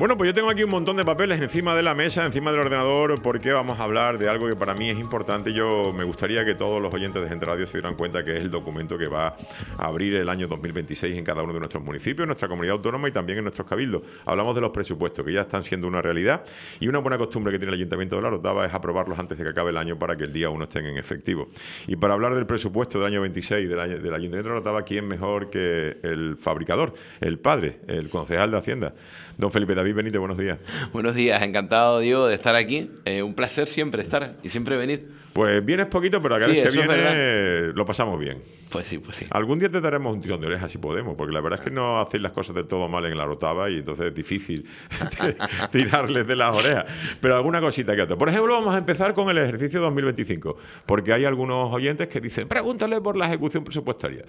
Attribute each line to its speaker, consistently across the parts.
Speaker 1: Bueno, pues yo tengo aquí un montón de papeles encima de la mesa, encima del ordenador, porque vamos a hablar de algo que para mí es importante. Yo me gustaría que todos los oyentes de Gente Radio se dieran cuenta que es el documento que va a abrir el año 2026 en cada uno de nuestros municipios, en nuestra comunidad autónoma y también en nuestros cabildos. Hablamos de los presupuestos, que ya están siendo una realidad, y una buena costumbre que tiene el Ayuntamiento de La Orotava es aprobarlos antes de que acabe el año para que el día 1 estén en efectivo. Y para hablar del presupuesto del año 26 del Ayuntamiento de La Orotava, ¿quién mejor que el fabricador, el padre, el concejal de Hacienda? Don Felipe David Benítez, buenos días.
Speaker 2: Buenos días, encantado, Diego, de estar aquí. Un placer siempre estar y siempre venir.
Speaker 1: Pues vienes poquito, pero cada vez que vienes lo pasamos bien.
Speaker 2: Pues sí, pues sí.
Speaker 1: Algún día te daremos un tirón de orejas si podemos, porque la verdad es que no hacéis las cosas del todo mal en La Orotava y entonces es difícil tirarles de las orejas. Pero alguna cosita que otra. Por ejemplo, vamos a empezar con el ejercicio 2025, porque hay algunos oyentes que dicen, pregúntale por la ejecución presupuestaria.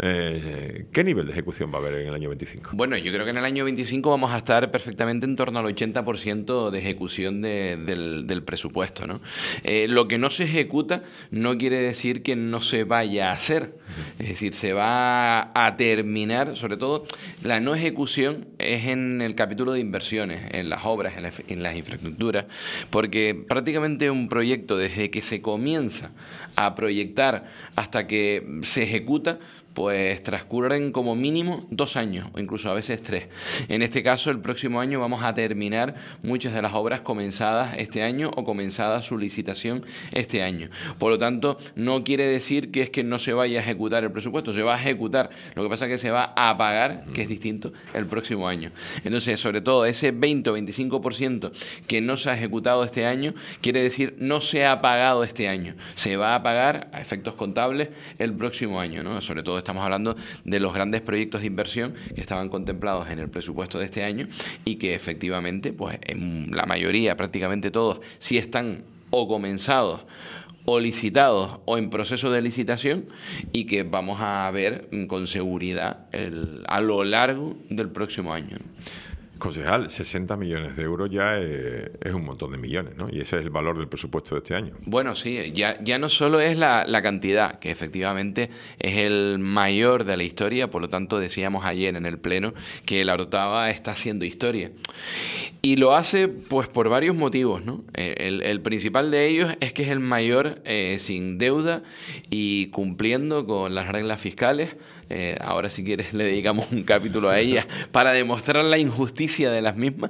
Speaker 1: ¿Qué nivel de ejecución va a haber en el año 25?
Speaker 2: Bueno, yo creo que en el año 25 vamos a estar perfectamente en torno al 80% de ejecución del presupuesto, ¿no? Lo que no se ejecuta no quiere decir que no se vaya a hacer. Es decir, se va a terminar, sobre todo la no ejecución es en el capítulo de inversiones, en las obras, en las infraestructuras, porque prácticamente un proyecto desde que se comienza a proyectar hasta que se ejecuta, pues transcurren como mínimo 2 años, o incluso a veces 3. En este caso, el próximo año vamos a terminar muchas de las obras comenzadas este año o comenzada su licitación este año. Por lo tanto, no quiere decir que es que no se vaya a ejecutar el presupuesto, se va a ejecutar. Lo que pasa es que se va a pagar, que es distinto, el próximo año. Entonces, sobre todo, ese 20 o 25% que no se ha ejecutado este año, quiere decir no se ha pagado este año. Se va a pagar a efectos contables el próximo año, ¿no? Sobre todo estamos hablando de los grandes proyectos de inversión que estaban contemplados en el presupuesto de este año y que efectivamente, pues en la mayoría, prácticamente todos, sí están o comenzados o licitados o en proceso de licitación y que vamos a ver con seguridad a lo largo del próximo año.
Speaker 1: Concejal, 60 millones de euros ya es un montón de millones, ¿no? Y ese es el valor del presupuesto de este año.
Speaker 2: Bueno, sí, ya no solo es la cantidad, que efectivamente es el mayor de la historia, por lo tanto decíamos ayer en el Pleno que La Orotava está haciendo historia. Y lo hace pues por varios motivos, ¿no? El principal de ellos es que es el mayor sin deuda y cumpliendo con las reglas fiscales. Ahora si quieres le dedicamos un capítulo a ellas para demostrar la injusticia de las mismas,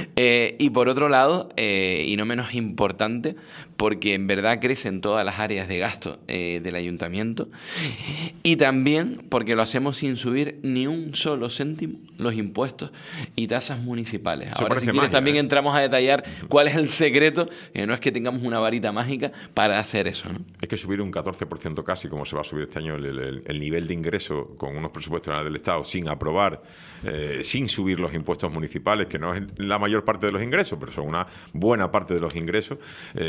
Speaker 2: y por otro lado, y no menos importante, porque en verdad crecen todas las áreas de gasto del ayuntamiento, y también porque lo hacemos sin subir ni un solo céntimo los impuestos y tasas municipales. Ahora si quieres magia, también entramos a detallar cuál es el secreto, no es que tengamos una varita mágica para hacer eso, ¿no?
Speaker 1: Es que subir un 14% casi, como se va a subir este año el nivel de ingreso con unos presupuestos del Estado sin aprobar, sin subir los impuestos municipales, que no es la mayor parte de los ingresos, pero son una buena parte de los ingresos,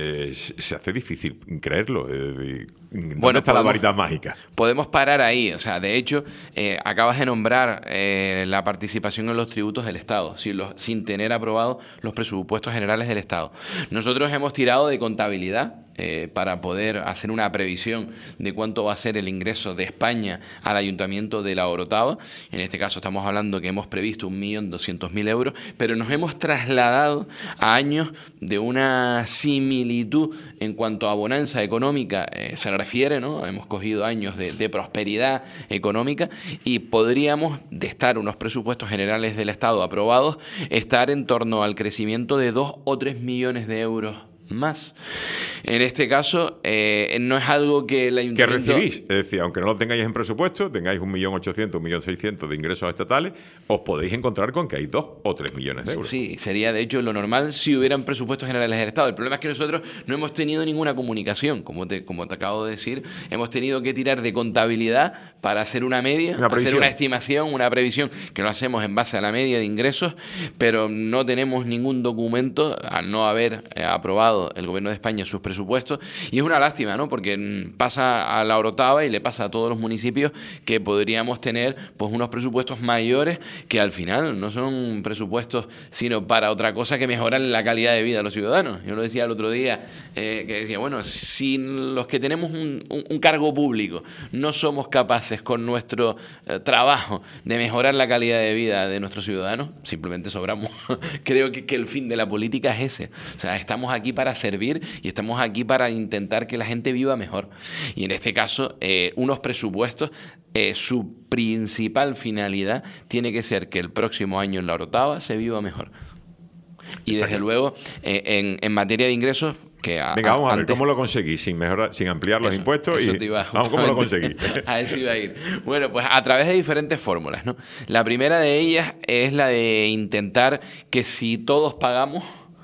Speaker 1: se hace difícil creerlo. ¿Dónde está la varita mágica?
Speaker 2: Podemos parar ahí. O sea, de hecho, acabas de nombrar la participación en los tributos del Estado, sin tener aprobados los presupuestos generales del Estado. Nosotros hemos tirado de contabilidad para poder hacer una previsión de cuánto va a ser el ingreso de España al Ayuntamiento de La Orotava. En este caso estamos hablando que hemos previsto 1.200.000 euros, pero nos hemos trasladado a años de una similitud en cuanto a bonanza económica se refiere, ¿no? Hemos cogido años de prosperidad económica y podríamos, de estar unos presupuestos generales del Estado aprobados, estar en torno al crecimiento de 2 o 3 millones de euros más. En este caso, no es algo que el ayuntamiento...
Speaker 1: ¿Qué recibís? Es decir, aunque no lo tengáis en presupuesto, tengáis 1.800.000, 1.600.000 de ingresos estatales, os podéis encontrar con que hay 2 o 3 millones de euros.
Speaker 2: Sí, sería de hecho lo normal si hubieran presupuestos generales del Estado. El problema es que nosotros no hemos tenido ninguna comunicación, como te acabo de decir. Hemos tenido que tirar de contabilidad para hacer una media, hacer una estimación, una previsión, que lo hacemos en base a la media de ingresos, pero no tenemos ningún documento, al no haber aprobado aprobado el gobierno de España sus presupuestos, y es una lástima, ¿no? Porque pasa a la Orotava y le pasa a todos los municipios que podríamos tener pues unos presupuestos mayores que al final no son presupuestos sino para otra cosa que mejorar la calidad de vida de los ciudadanos. Yo lo decía el otro día, que decía, bueno, si los que tenemos un cargo público no somos capaces con nuestro trabajo de mejorar la calidad de vida de nuestros ciudadanos, simplemente sobramos. Creo que el fin de la política es ese. O sea, estamos aquí para servir y estamos aquí para intentar que la gente viva mejor. Y en este caso, unos presupuestos, su principal finalidad tiene que ser que el próximo año en la Orotava se viva mejor. Y desde luego, en materia de ingresos,
Speaker 1: venga, vamos a ver, ¿cómo lo conseguí? Sin ampliar los impuestos. Vamos, ¿cómo lo conseguí?
Speaker 2: A eso iba a ir. Bueno, pues a través de diferentes fórmulas, ¿no? La primera de ellas es la de intentar que si todos pagamos,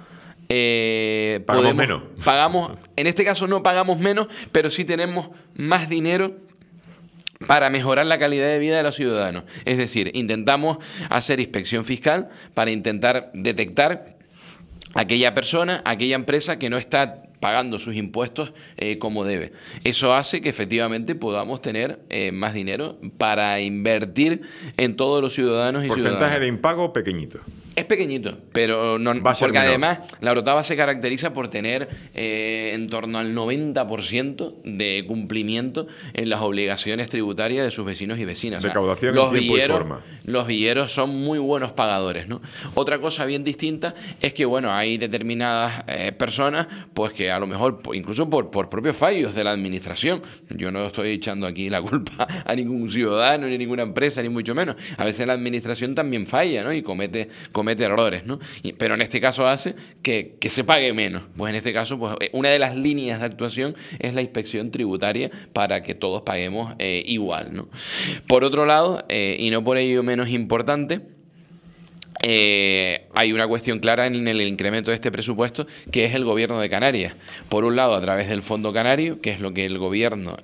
Speaker 1: pagamos menos.
Speaker 2: En este caso no pagamos menos, pero sí tenemos más dinero para mejorar la calidad de vida de los ciudadanos. Es decir, intentamos hacer inspección fiscal para intentar detectar aquella persona, aquella empresa que no está pagando sus impuestos como debe. Eso hace que efectivamente podamos tener más dinero para invertir en todos los ciudadanos y ciudadanas.
Speaker 1: Porcentaje de impago pequeñito.
Speaker 2: Es pequeñito, pero no, porque además la Orotava se caracteriza por tener en torno al 90% de cumplimiento en las obligaciones tributarias de sus vecinos y vecinas.
Speaker 1: Recaudación en tiempo y forma.
Speaker 2: Los villeros son muy buenos pagadores, ¿no? Otra cosa bien distinta es que, bueno, hay determinadas personas pues que a lo mejor, incluso por propios fallos de la administración, yo no estoy echando aquí la culpa a ningún ciudadano, ni a ninguna empresa, ni mucho menos. A veces la administración también falla, ¿no? Y comete errores, ¿no? Pero en este caso hace que se pague menos. Pues en este caso, pues una de las líneas de actuación es la inspección tributaria para que todos paguemos igual, ¿no? Por otro lado, y no por ello menos importante, hay una cuestión clara en el incremento de este presupuesto, que es el gobierno de Canarias. Por un lado, a través del Fondo Canario, que es lo que el gobierno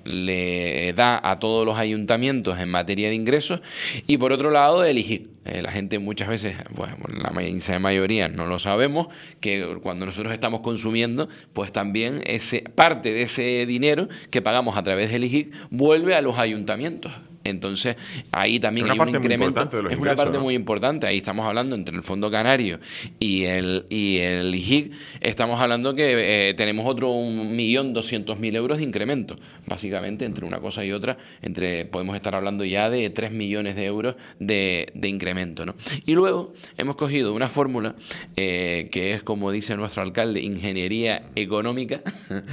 Speaker 2: le da a todos los ayuntamientos en materia de ingresos, y por otro lado, el IGIC. La gente muchas veces, bueno, la inmensa mayoría no lo sabemos, que cuando nosotros estamos consumiendo, pues también parte de ese dinero que pagamos a través del IGIC vuelve a los ayuntamientos. Entonces, ahí también hay un incremento. Es una parte muy importante. Ahí estamos hablando entre el Fondo Canario y el IGIC. Estamos hablando que tenemos otro 1.200.000 euros de incremento. Básicamente, entre una cosa y otra, podemos estar hablando ya de 3 millones de euros de incremento, ¿no? Y luego hemos cogido una fórmula que es, como dice nuestro alcalde, ingeniería económica,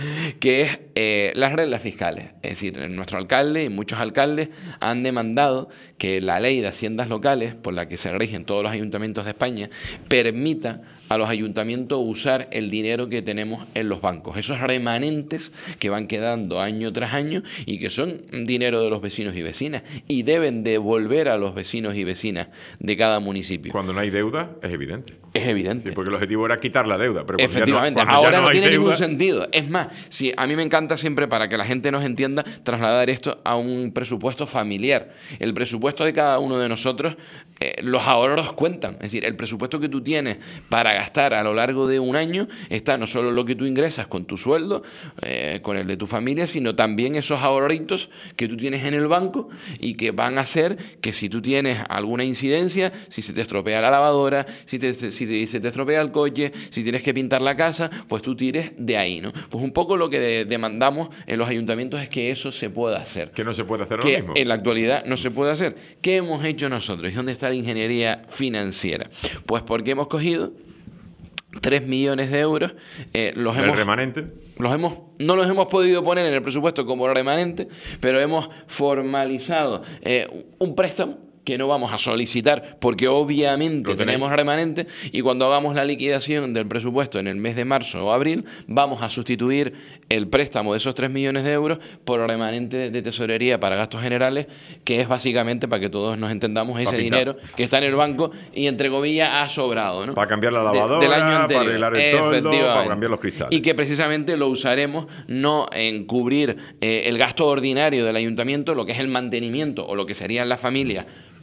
Speaker 2: que es las reglas fiscales. Es decir, nuestro alcalde y muchos alcaldes han demandado que la ley de haciendas locales, por la que se rigen todos los ayuntamientos de España, permita a los ayuntamientos usar el dinero que tenemos en los bancos, esos remanentes que van quedando año tras año y que son dinero de los vecinos y vecinas y deben devolver a los vecinos y vecinas de cada municipio.
Speaker 1: Cuando no hay deuda, es evidente.
Speaker 2: Es evidente.
Speaker 1: Sí, porque el objetivo era quitar la deuda. Pero
Speaker 2: efectivamente, ahora no tiene ningún sentido. Es más, a mí me encanta siempre, para que la gente nos entienda, trasladar esto a un presupuesto familiar. El presupuesto de cada uno de nosotros, los ahorros cuentan. Es decir, el presupuesto que tú tienes para gastar a lo largo de un año está no solo lo que tú ingresas con tu sueldo, con el de tu familia, sino también esos ahorritos que tú tienes en el banco y que van a hacer que si tú tienes alguna incidencia, si se te estropea la lavadora, si se te estropea el coche, si tienes que pintar la casa, pues tú tires de ahí, ¿no? Pues un poco lo que demandamos en los ayuntamientos es que eso se pueda hacer.
Speaker 1: Que no se puede hacer lo mismo.
Speaker 2: En la actualidad no se puede hacer. ¿Qué hemos hecho nosotros? ¿Y dónde está la ingeniería financiera? Pues porque hemos cogido 3 millones de euros,
Speaker 1: ¿El remanente?
Speaker 2: No los hemos podido poner en el presupuesto como remanente, pero hemos formalizado un préstamo que no vamos a solicitar porque obviamente tenemos remanente, y cuando hagamos la liquidación del presupuesto en el mes de marzo o abril vamos a sustituir el préstamo de esos 3 millones de euros por remanente de tesorería para gastos generales, que es básicamente, para que todos nos entendamos, ese dinero que está en el banco y entre comillas ha sobrado, ¿no?
Speaker 1: Para cambiar la lavadora, del año anterior, para arreglar el toldo, para cambiar los cristales.
Speaker 2: Y que precisamente lo usaremos no en cubrir el gasto ordinario del ayuntamiento, lo que es el mantenimiento o lo que serían las familias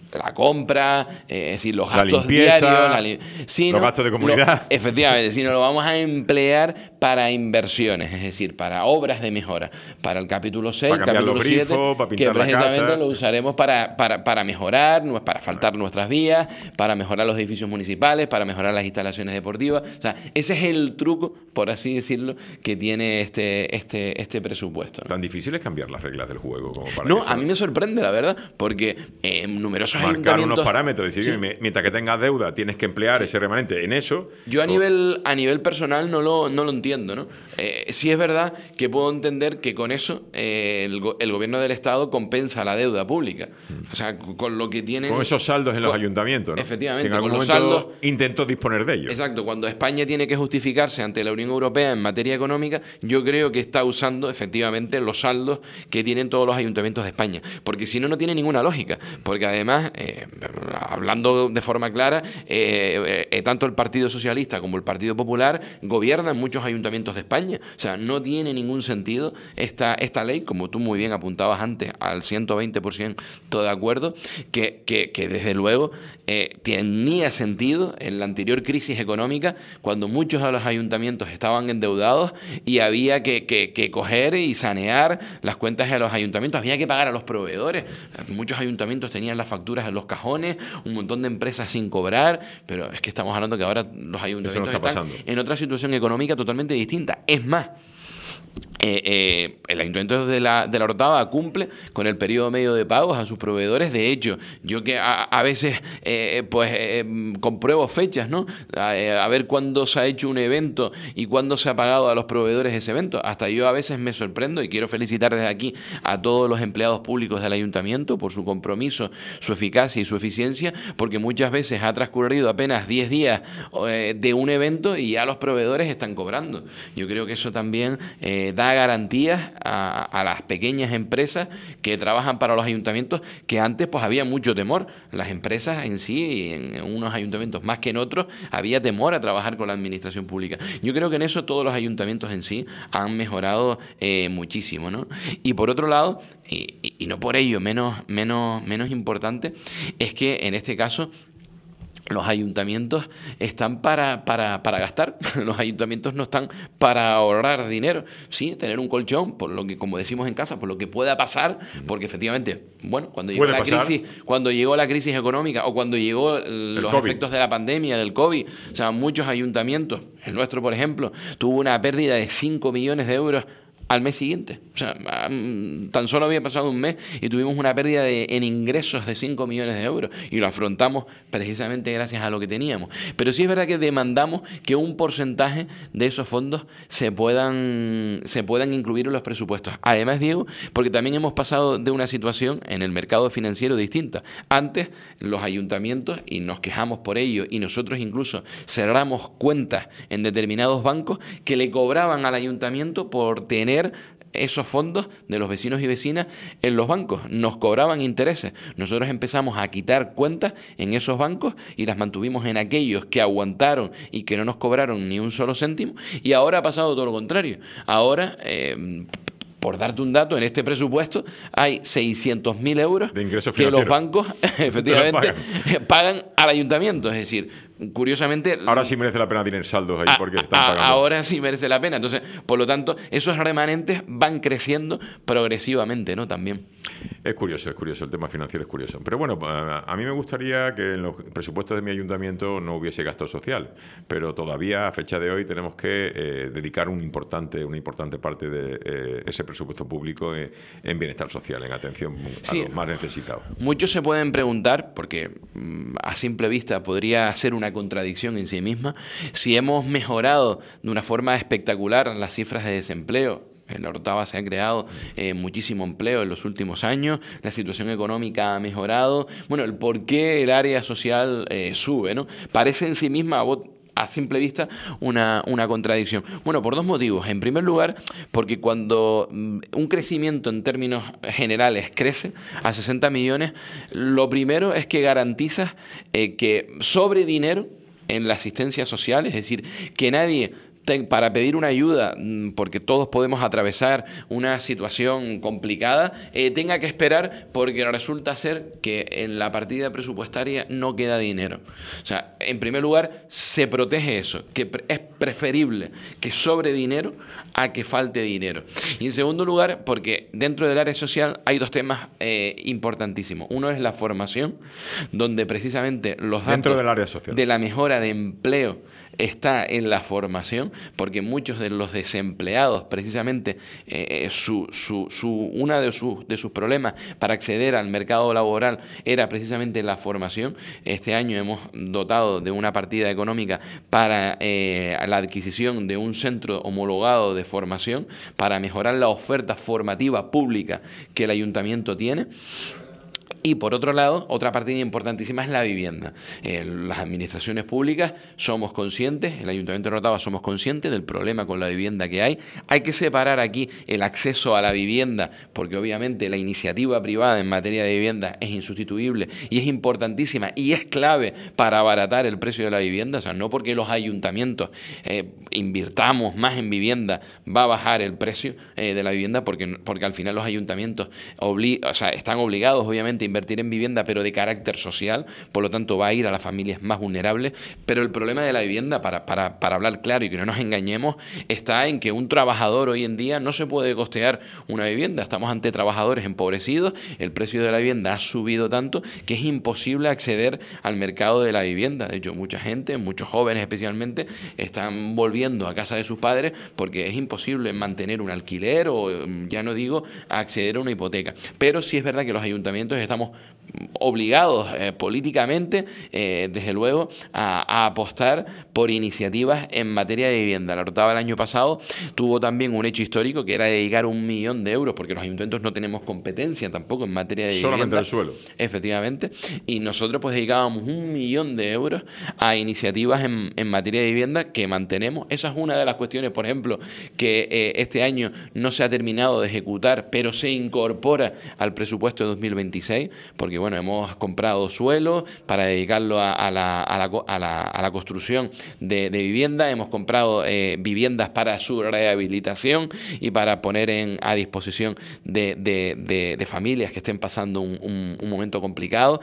Speaker 2: la compra, es decir, los
Speaker 1: La
Speaker 2: gastos
Speaker 1: limpieza,
Speaker 2: diarios,
Speaker 1: los gastos de comunidad.
Speaker 2: Efectivamente, sino lo vamos a emplear para inversiones, es decir, para obras de mejora, para el capítulo 6,
Speaker 1: para cambiar
Speaker 2: capítulo
Speaker 1: los
Speaker 2: 7,
Speaker 1: grifos, para
Speaker 2: que
Speaker 1: pintar la
Speaker 2: precisamente
Speaker 1: casa.
Speaker 2: lo usaremos para mejorar, para asfaltar nuestras vías, para mejorar los edificios municipales, para mejorar las instalaciones deportivas. O sea, ese es el truco, por así decirlo, que tiene este presupuesto, ¿no?
Speaker 1: Tan difícil es cambiar las reglas del juego como para
Speaker 2: No,
Speaker 1: eso,
Speaker 2: a mí me sorprende, la verdad, porque numerosos
Speaker 1: marcar
Speaker 2: ayuntamientos...
Speaker 1: unos parámetros, decir,
Speaker 2: Sí.
Speaker 1: mientras que tengas deuda tienes que emplear ese remanente en eso.
Speaker 2: Yo a nivel personal no lo entiendo, ¿no? Sí es verdad que puedo entender que con eso el gobierno del Estado compensa la deuda pública. O sea, con lo que tienen...
Speaker 1: Con esos saldos en los ayuntamientos, ¿no?
Speaker 2: Efectivamente,
Speaker 1: Que en algún
Speaker 2: con los
Speaker 1: momento
Speaker 2: saldos...
Speaker 1: intentó disponer de ellos.
Speaker 2: Exacto, cuando España tiene que justificarse ante la Unión Europea en materia económica, yo creo que está usando efectivamente los saldos que tienen todos los ayuntamientos de España. Porque si no, no tiene ninguna lógica. Porque además, hablando de forma clara, tanto el Partido Socialista como el Partido Popular gobiernan muchos ayuntamientos de España. O sea, no tiene ningún sentido esta ley, como tú muy bien apuntabas antes, al 120% todo de acuerdo, que desde luego tenía sentido en la anterior crisis económica, cuando muchos de los ayuntamientos estaban endeudados y había que coger y sanear las cuentas de los ayuntamientos, había que pagar a los proveedores. Muchos ayuntamientos tenían las facturas en los cajones, un montón de empresas sin cobrar, pero es que estamos hablando que ahora los ayuntamientos están en otra situación económica totalmente distinta. Es más, el Ayuntamiento de la Orotava cumple con el periodo medio de pagos a sus proveedores. De hecho, yo que a veces compruebo fechas, ¿no? A ver cuándo se ha hecho un evento y cuándo se ha pagado a los proveedores ese evento. Hasta yo a veces me sorprendo, y quiero felicitar desde aquí a todos los empleados públicos del Ayuntamiento por su compromiso, su eficacia y su eficiencia, porque muchas veces ha transcurrido apenas 10 días de un evento y ya los proveedores están cobrando. Yo creo que eso también da garantías a las pequeñas empresas que trabajan para los ayuntamientos, que antes pues había mucho temor. Las empresas en sí, en unos ayuntamientos más que en otros, había temor a trabajar con la administración pública. Yo creo que en eso todos los ayuntamientos en sí han mejorado muchísimo, ¿no? Y por otro lado, y no por ello menos importante, es que en este caso los ayuntamientos están para gastar. Los ayuntamientos no están para ahorrar dinero. Sí, tener un colchón, por lo que, como decimos en casa, por lo que pueda pasar, porque efectivamente, bueno, cuando llegó la crisis económica o cuando llegó los efectos de la pandemia, del COVID, o sea, muchos ayuntamientos, el nuestro, por ejemplo, tuvo una pérdida de 5 millones de euros al mes siguiente. O sea, tan solo había pasado un mes y tuvimos una pérdida en ingresos de 5 millones de euros y lo afrontamos precisamente gracias a lo que teníamos. Pero sí es verdad que demandamos que un porcentaje de esos fondos se puedan incluir en los presupuestos. Además, Diego, porque también hemos pasado de una situación en el mercado financiero distinta. Antes, los ayuntamientos, y nos quejamos por ello, y nosotros incluso cerramos cuentas en determinados bancos que le cobraban al ayuntamiento por tener esos fondos de los vecinos y vecinas en los bancos. Nos cobraban intereses. Nosotros empezamos a quitar cuentas en esos bancos y las mantuvimos en aquellos que aguantaron y que no nos cobraron ni un solo céntimo. Y ahora ha pasado todo lo contrario. Ahora, por darte un dato, en este presupuesto hay 600.000 euros
Speaker 1: de ingresos
Speaker 2: que
Speaker 1: financieros.
Speaker 2: los bancos efectivamente pagan al ayuntamiento. Es decir, curiosamente...
Speaker 1: Ahora sí merece la pena tener saldos ahí porque están pagando.
Speaker 2: Ahora sí merece la pena. Entonces, por lo tanto, esos remanentes van creciendo progresivamente, ¿no? También.
Speaker 1: Es curioso el tema financiero, es curioso. Pero bueno, a mí me gustaría que en los presupuestos de mi ayuntamiento no hubiese gasto social, pero todavía a fecha de hoy tenemos que dedicar una importante parte de ese presupuesto público en bienestar social, en atención a los más necesitados.
Speaker 2: Muchos se pueden preguntar, porque a simple vista podría ser una contradicción en sí misma, si hemos mejorado de una forma espectacular las cifras de desempleo. En la Orotava se ha creado muchísimo empleo en los últimos años, la situación económica ha mejorado. Bueno, el por qué el área social sube, ¿no? Parece en sí misma a simple vista una contradicción. Bueno, por dos motivos. En primer lugar, porque cuando un crecimiento en términos generales crece a 60 millones, lo primero es que garantizas que sobre dinero en la asistencia social, es decir, que nadie para pedir una ayuda, porque todos podemos atravesar una situación complicada, tenga que esperar porque resulta ser que en la partida presupuestaria no queda dinero. O sea, en primer lugar, se protege eso, que es preferible que sobre dinero a que falte dinero. Y en segundo lugar, porque dentro del área social hay dos temas importantísimos. Uno es la formación, donde precisamente los datos
Speaker 1: dentro del área social
Speaker 2: de la mejora de empleo está en la formación, porque muchos de los desempleados, precisamente, uno de sus problemas para acceder al mercado laboral era precisamente la formación. Este año hemos dotado de una partida económica para la adquisición de un centro homologado de formación para mejorar la oferta formativa pública que el ayuntamiento tiene. Y por otro lado, otra partida importantísima es la vivienda. Las administraciones públicas somos conscientes, el Ayuntamiento de Orotava somos conscientes del problema con la vivienda que hay. Hay que separar aquí el acceso a la vivienda, porque obviamente la iniciativa privada en materia de vivienda es insustituible y es importantísima y es clave para abaratar el precio de la vivienda. O sea, no porque los ayuntamientos invirtamos más en vivienda va a bajar el precio de la vivienda, porque al final los ayuntamientos están obligados obviamente a invertir en vivienda, pero de carácter social, por lo tanto va a ir a las familias más vulnerables. Pero el problema de la vivienda, para hablar claro y que no nos engañemos, está en que un trabajador hoy en día no se puede costear una vivienda. Estamos ante trabajadores empobrecidos, el precio de la vivienda ha subido tanto que es imposible acceder al mercado de la vivienda. De hecho, mucha gente, muchos jóvenes especialmente, están volviendo a casa de sus padres porque es imposible mantener un alquiler o, ya no digo, acceder a una hipoteca. Pero sí es verdad que los ayuntamientos estamos obligados políticamente, desde luego, a apostar por iniciativas en materia de vivienda. La Orotava el año pasado tuvo también un hecho histórico que era dedicar 1 millón de euros, porque los ayuntamientos no tenemos competencia tampoco en materia de
Speaker 1: solamente
Speaker 2: vivienda.
Speaker 1: Solamente el suelo.
Speaker 2: Efectivamente. Y nosotros pues dedicábamos 1 millón de euros a iniciativas en materia de vivienda que mantenemos. Esa es una de las cuestiones, por ejemplo, que este año no se ha terminado de ejecutar, pero se incorpora al presupuesto de 2026, porque bueno, hemos comprado suelo para dedicarlo a la construcción de vivienda, hemos comprado viviendas para su rehabilitación y para poner a disposición de familias que estén pasando un momento complicado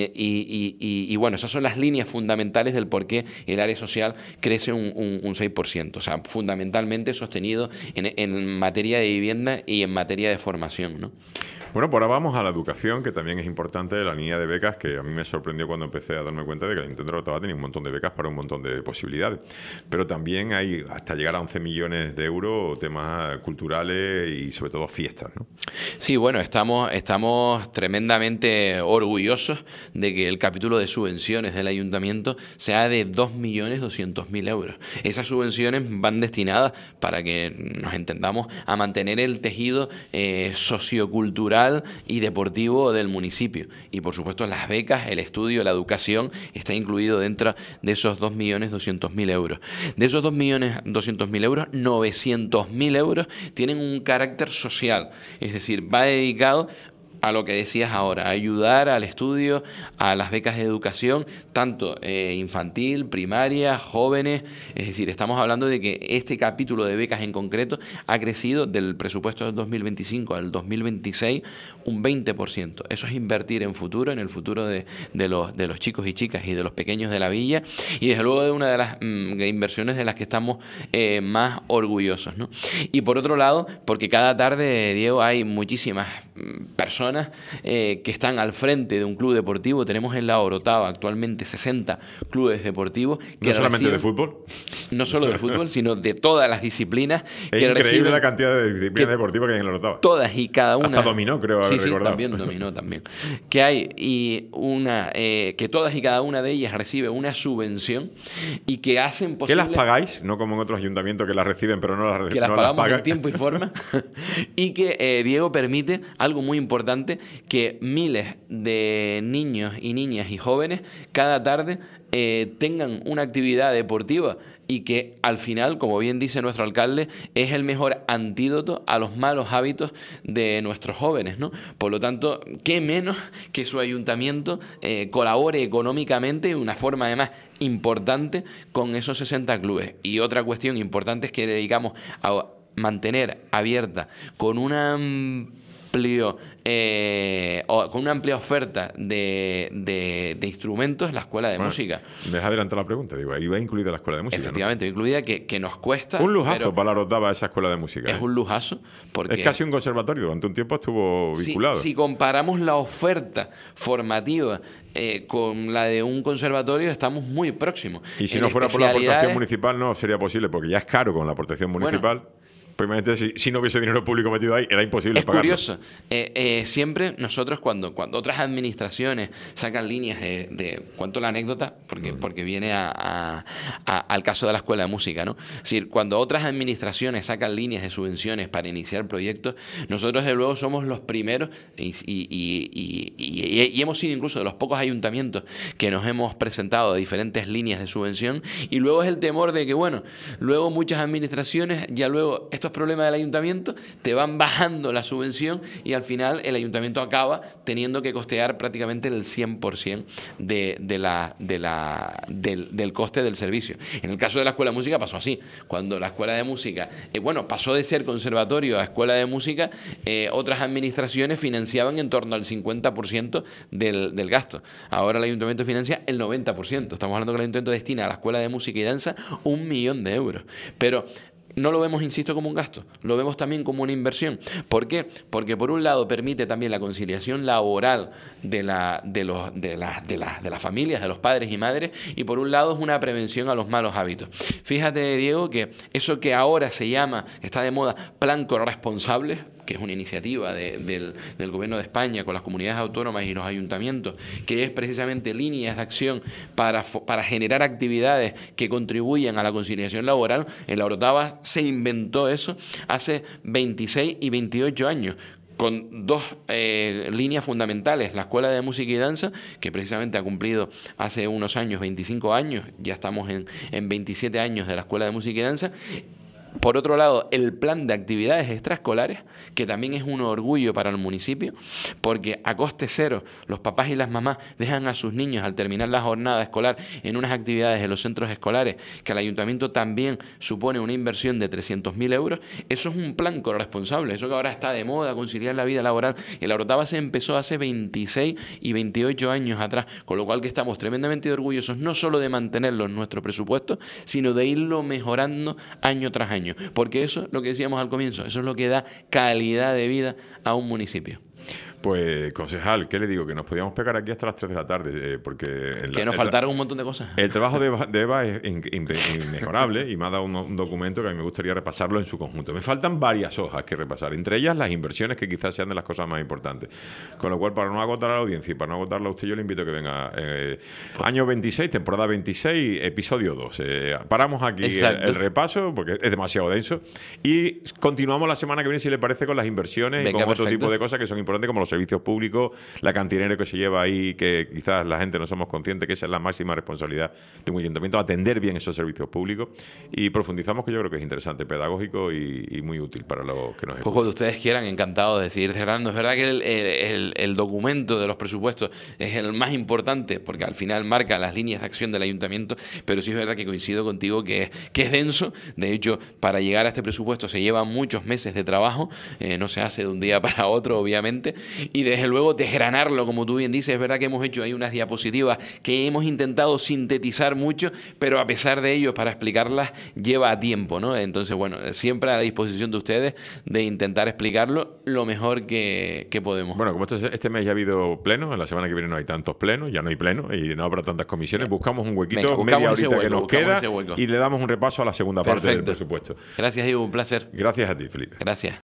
Speaker 2: y bueno, esas son las líneas fundamentales del por qué el área social crece un 6%, o sea, fundamentalmente sostenido en materia de vivienda y en materia de formación, ¿no?
Speaker 1: Bueno, por ahora vamos a la educación, que también es importante, la línea de becas, que a mí me sorprendió cuando empecé a darme cuenta de que el Ayuntamiento de Orotava tenía un montón de becas para un montón de posibilidades. Pero también hay hasta llegar a 11 millones de euros, temas culturales y sobre todo fiestas, ¿no?
Speaker 2: Sí, bueno, estamos tremendamente orgullosos de que el capítulo de subvenciones del Ayuntamiento sea de 2.200.000 euros. Esas subvenciones van destinadas, para que nos entendamos, a mantener el tejido sociocultural y deportivo del municipio. Y por supuesto las becas, el estudio, la educación está incluido dentro de esos 2.200.000 euros. De esos 2.200.000 euros, 900.000 euros tienen un carácter social, es decir, va dedicado a lo que decías ahora, ayudar al estudio, a las becas de educación, tanto infantil, primaria, jóvenes. Es decir, estamos hablando de que este capítulo de becas en concreto ha crecido del presupuesto del 2025 al 2026 un 20%. Eso es invertir en futuro, en el futuro de los chicos y chicas y de los pequeños de la villa, y desde luego de una de las inversiones de las que estamos más orgullosos, ¿no? Y por otro lado, porque cada tarde, Diego, hay muchísimas personas que están al frente de un club deportivo. Tenemos en la Orotava actualmente 60 clubes deportivos.
Speaker 1: Que no solamente de fútbol.
Speaker 2: No solo de fútbol, sino de todas las disciplinas.
Speaker 1: Es increíble la cantidad de disciplinas deportivas que hay en la Orotava.
Speaker 2: Todas y cada una.
Speaker 1: Hasta dominó, creo haber recordado.
Speaker 2: Sí, también dominó también. Que hay que todas y cada una de ellas recibe una subvención y que hacen posible...
Speaker 1: ¿Qué las pagáis? No como en otros ayuntamientos que las reciben pero no las reciben.
Speaker 2: Que las pagamos en tiempo y forma. Y que Diego permite algo muy importante, que miles de niños y niñas y jóvenes cada tarde tengan una actividad deportiva y que al final, como bien dice nuestro alcalde, es el mejor antídoto a los malos hábitos de nuestros jóvenes, ¿no? Por lo tanto, qué menos que su ayuntamiento colabore económicamente de una forma además importante con esos 60 clubes. Y otra cuestión importante es que le dedicamos a mantener abierta con una con una amplia oferta de instrumentos la escuela de música.
Speaker 1: Me has adelantado la pregunta, digo, ahí va incluida la escuela de música.
Speaker 2: Efectivamente,
Speaker 1: ¿no?
Speaker 2: incluida que nos cuesta.
Speaker 1: Un lujazo para la Orotava esa escuela de música.
Speaker 2: Es un lujazo. Porque
Speaker 1: es casi un conservatorio, durante un tiempo estuvo vinculado.
Speaker 2: Si comparamos la oferta formativa con la de un conservatorio, estamos muy próximos.
Speaker 1: Y si no fuera por la aportación municipal, no sería posible, porque ya es caro con la aportación municipal. Bueno, probablemente si no hubiese dinero público metido ahí, era imposible pagarlo.
Speaker 2: Es curioso. Siempre nosotros cuando otras administraciones sacan líneas cuento la anécdota, porque viene al caso de la escuela de música, ¿no? Es decir, cuando otras administraciones sacan líneas de subvenciones para iniciar proyectos, nosotros de luego somos los primeros y hemos sido incluso de los pocos ayuntamientos que nos hemos presentado de diferentes líneas de subvención, y luego es el temor de que, bueno, luego muchas administraciones ya luego estos problemas del ayuntamiento te van bajando la subvención y al final el ayuntamiento acaba teniendo que costear prácticamente el 100% del coste del servicio. En el caso de la escuela de música pasó así. Cuando la escuela de música pasó de ser conservatorio a escuela de música, otras administraciones financiaban en torno al 50% del gasto. Ahora el ayuntamiento financia el 90%. Estamos hablando que el ayuntamiento destina a la escuela de música y danza 1 millón de euros. Pero no lo vemos, insisto, como un gasto, lo vemos también como una inversión. ¿Por qué? Porque por un lado permite también la conciliación laboral de las familias, de los padres y madres, y por un lado es una prevención a los malos hábitos. Fíjate, Diego, que eso que ahora se llama, está de moda, plan corresponsable, que es una iniciativa del Gobierno de España con las comunidades autónomas y los ayuntamientos, que es precisamente líneas de acción para generar actividades que contribuyan a la conciliación laboral. En la Orotava se inventó eso hace 26 y 28 años, con dos líneas fundamentales: la Escuela de Música y Danza, que precisamente ha cumplido hace unos años 25 años, ya estamos en 27 años de la Escuela de Música y Danza. Por otro lado, el plan de actividades extraescolares, que también es un orgullo para el municipio, porque a coste cero los papás y las mamás dejan a sus niños al terminar la jornada escolar en unas actividades en los centros escolares, que al ayuntamiento también supone una inversión de 300.000 euros. Eso es un plan corresponsable, eso que ahora está de moda, conciliar la vida laboral. En la Orotava se empezó hace 26 y 28 años atrás, con lo cual que estamos tremendamente orgullosos no solo de mantenerlo en nuestro presupuesto, sino de irlo mejorando año tras año. Porque eso, lo que decíamos al comienzo, eso es lo que da calidad de vida a un municipio.
Speaker 1: Pues, concejal, ¿qué le digo? Que nos podíamos pegar aquí hasta las 3 de la tarde, porque...
Speaker 2: Que nos faltaron un montón de cosas.
Speaker 1: El trabajo de Eva es inmejorable y me ha dado un documento que a mí me gustaría repasarlo en su conjunto. Me faltan varias hojas que repasar, entre ellas las inversiones, que quizás sean de las cosas más importantes. Con lo cual, para no agotar a la audiencia y para no agotarla a usted, yo le invito a que venga año 26, temporada 26, episodio 2. Paramos aquí el repaso, porque es demasiado denso, y continuamos la semana que viene, si le parece, con las inversiones. Venga, y con otro tipo de cosas que son importantes, como los servicios públicos, la cantinera que se lleva ahí, que quizás la gente no somos conscientes que esa es la máxima responsabilidad de un ayuntamiento, atender bien esos servicios públicos, y profundizamos, que yo creo que es interesante, pedagógico y muy útil para los que nos escuchan.
Speaker 2: Pues cuando ustedes quieran, encantado de seguir cerrando. Es verdad que el documento de los presupuestos es el más importante, porque al final marca las líneas de acción del ayuntamiento, pero sí es verdad que coincido contigo que es denso. De hecho, para llegar a este presupuesto se llevan muchos meses de trabajo, no se hace de un día para otro, obviamente, y desde luego desgranarlo, como tú bien dices. Es verdad que hemos hecho ahí unas diapositivas que hemos intentado sintetizar mucho, pero a pesar de ello, para explicarlas lleva tiempo, ¿no? Entonces, bueno, siempre a la disposición de ustedes de intentar explicarlo lo mejor que podemos.
Speaker 1: Bueno, como este mes ya ha habido pleno, en la semana que viene no hay tantos plenos, ya no hay pleno y no habrá tantas comisiones. Buscamos un huequito, media horita que nos queda, y le damos un repaso a la segunda parte del presupuesto.
Speaker 2: Gracias, Ivo, un placer.
Speaker 1: Gracias a ti, Felipe.
Speaker 2: Gracias.